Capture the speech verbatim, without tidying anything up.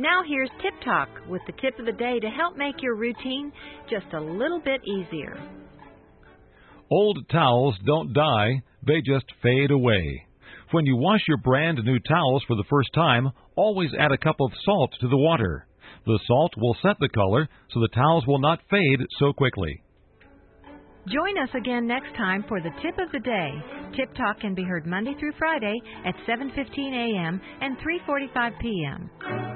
Now here's Tip Talk with the tip of the day to help make your routine just a little bit easier. Old towels don't die, they just fade away. When you wash your brand new towels for the first time, always add a cup of salt to the water. The salt will set the color so the towels will not fade so quickly. Join us again next time for the Tip of the Day. Tip Talk can be heard Monday through Friday at seven fifteen a.m. and three forty-five p.m.